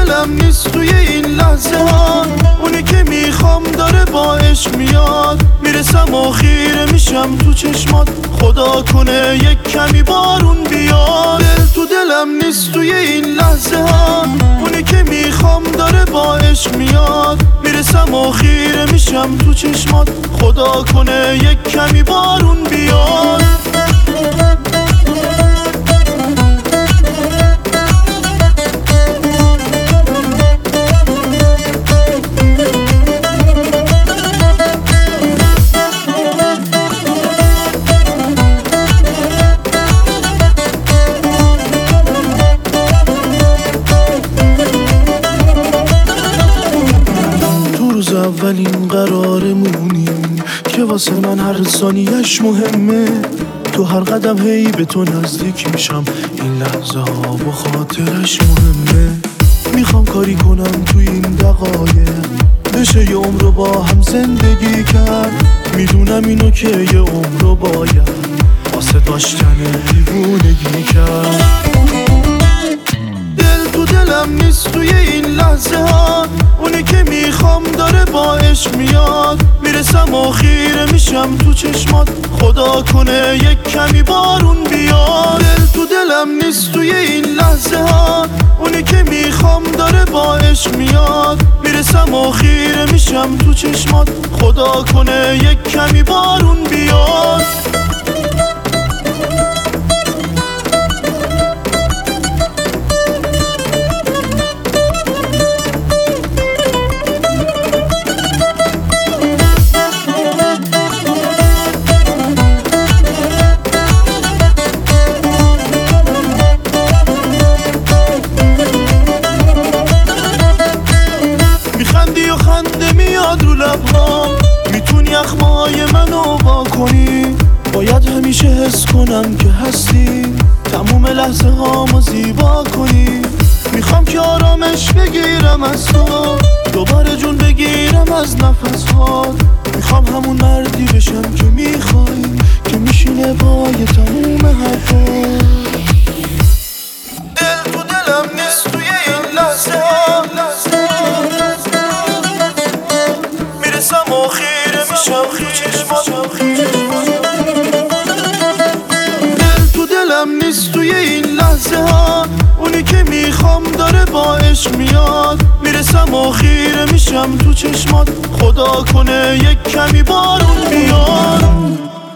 دلم نیست توی این لحظه ها، اونی که میخوام داره با عشق میاد، میرسم و خیره میشم تو چشمات، خدا کنه یک کمی بارون بیاد. دل تو دلم نیست توی این لحظه ها، اونی که میخوام داره با عشق میاد، میرسم و خیره میشم تو چشمات، خدا کنه یک کمی بارون بیاد. اولین قرارمونیم که واسه من هر ثانیه‌اش مهمه، تو هر قدم هی به تو نزدیک میشم، این لحظه ها با خاطرش مهمه. میخوام کاری کنم تو این دقایق، بشه یه عمر رو با هم زندگی کرد، میدونم اینو که یه عمر رو باید واسه داشتن دیوونگی کرد. دل تو دلم نیست توی این لحظه ها، اونی که میخوام داره با عشق میاد، میرسم و خیره میشم تو چشمات، خدا کنه یک کمی بارون بیاد. دل تو دلم نیست توی این لحظه ها، اونی که میخوام داره با عشق میاد، میرسم و خیره میشم تو چشمات، خدا کنه یک کمی بارون بیاد. میخندی و خنده میاد رو لبهام، میتونی اخمای منو وا کنی، باید همیشه حس کنم که هستی، تموم لحظه هامو زیبا کنی. میخوام که آرامش بگیرم از تو، دوباره جون بگیرم از نفس ها، میخوام همون مردی بشم که میخوای، که میشینه پای تموم حرفا. دل تو دلم نیست توی این لحظه ها، میرسم و خیره میشم تو چشمات. دل تو دلم نیست توی این لحظه ها، اونی که میخوام داره با عشق میاد، میرسم و خیره میشم تو چشمات، خدا کنه یک کمی بارون بیاد.